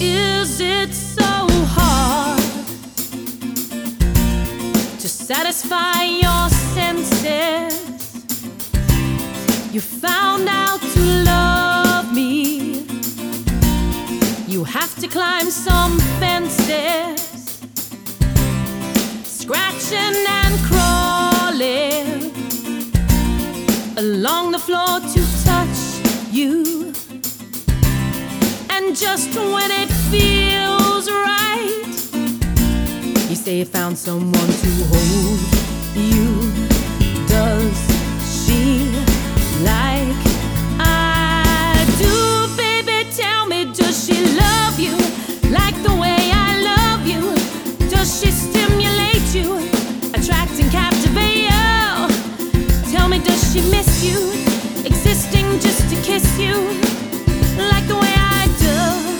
Is it so hard to satisfy your senses? You found out to love me. You have to climb some fences, scratching and crawling along the floor to touch you. And just when it feels right, you say you found someone to hold you. Does she like I do? Baby, tell me, does she love you like the way I love you? Does she stimulate you, attract and captivate you? Tell me, does she miss you, existing just to kiss you like the way I do?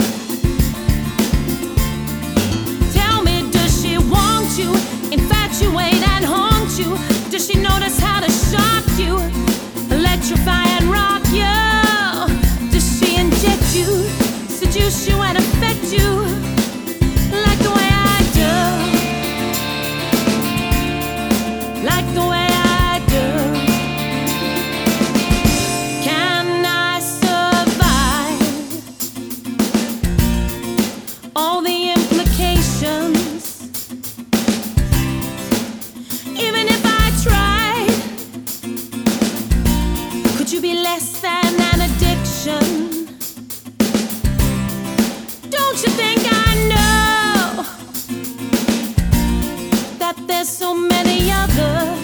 Tell me, does she want you, infatuate and haunt you? Does she notice how to shock you, electrify and rock you? Does she inject you, seduce you and affect you like the way I do? Like the way I do. Can I survive all the implications? Even if I tried, could you be less than an addiction? Don't you think I know that there's so many others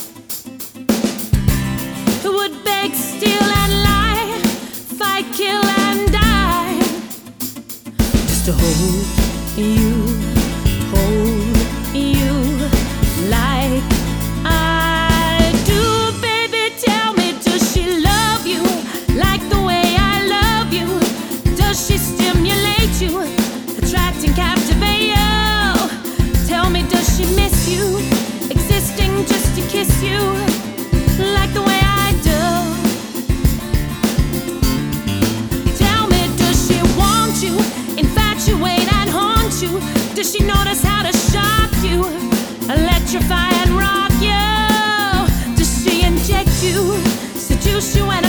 who would beg, steal and lie, fight, kill and die just to hold you like I do? Baby, tell me, does she love you like the way I love you? Does she stimulate you, attract and captivate you? Tell me, does she miss you, existing just to kiss you like the way I do? Tell me, does she want you, infatuate and haunt you? Does she notice how to shock you, electrify and rock you? Does she inject you, seduce you and